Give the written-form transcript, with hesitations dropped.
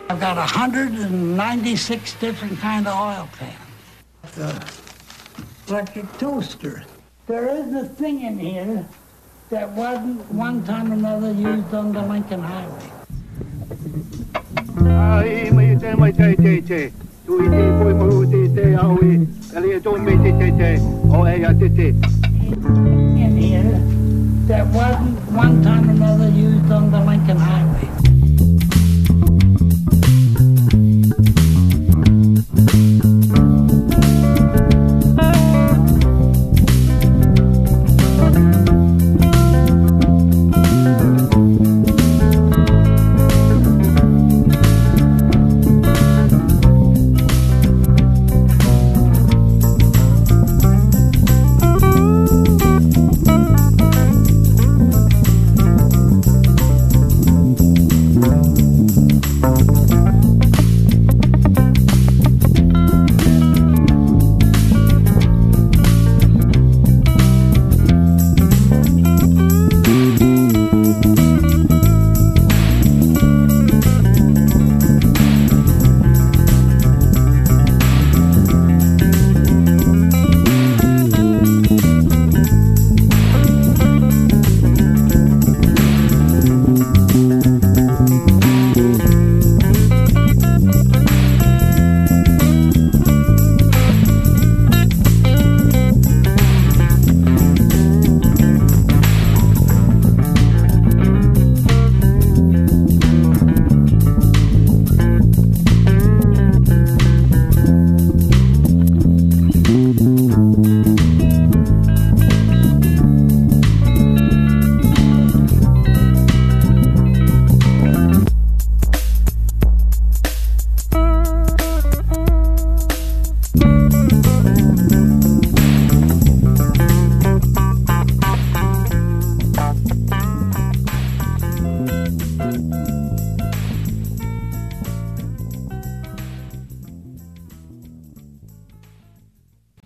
I've got 196 different kind of oil pans. The electric toaster. There isn't a thing in here that wasn't one time or another used on the Lincoln Highway. In here that wasn't one time or